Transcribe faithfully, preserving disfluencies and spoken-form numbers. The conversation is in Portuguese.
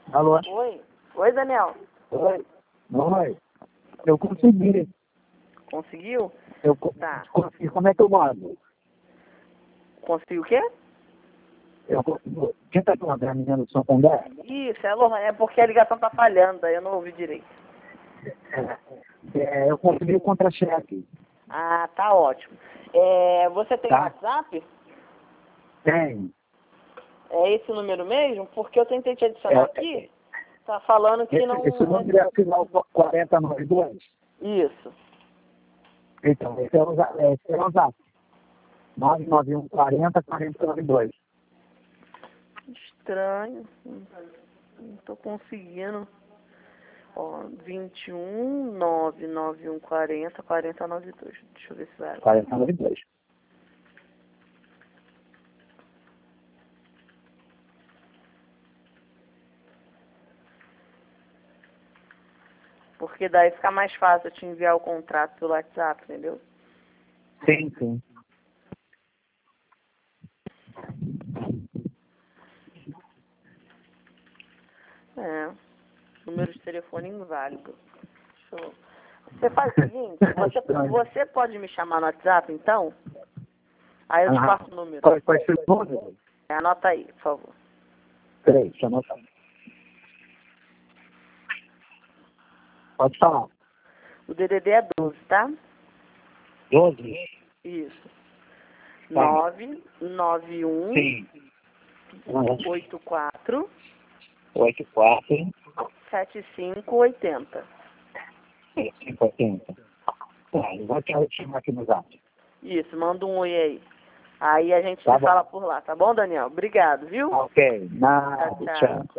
Alô? Oi. Oi, Daniel. Oi. Oi. Eu consegui. Conseguiu? Eu co- Tá. consegui. Como é que eu mando? Conseguiu o quê? Eu, co- quem tá falando? É a menina do São Pondé? Isso, é Lohane. É porque a ligação tá falhando, aí eu não ouvi direito. É, é, eu consegui o contra-cheque. Ah, tá ótimo. É, você tem Tá. WhatsApp? Tem. É esse número mesmo? Porque eu tentei te adicionar É, aqui. Tá falando que esse, não... esse número é o final quarenta e noventa e dois. Isso. Então, esse é o za- esse é o zap. nove nove um quarenta quarenta e noventa e dois. Estranho. Não tô conseguindo. Ó, vinte e um, nove nove um quarenta, quarenta e noventa e dois. Deixa eu ver se vai. quarenta e noventa e dois. Porque daí fica mais fácil eu te enviar o contrato pelo WhatsApp, entendeu? Sim, sim. É. Número de telefone inválido. Deixa eu... Você faz o seguinte, você, você pode me chamar no WhatsApp, então? Aí eu te Ah, passo o número. qual, qual é o seu número? É, anota aí, por favor. Peraí, deixa eu anotar. Pode falar. O D D D é doze, tá? doze? Isso. Tá. nove nove um Sim. oito quatro oito quatro sete cinco oito zero. cinco oitenta. Tá, eu vou te chamar aqui no zap. Isso, manda um oi aí. Aí a gente Tá se bom. fala por lá, tá bom, Daniel? Obrigado, viu? Ok. Nada, Tchau, tchau. tchau.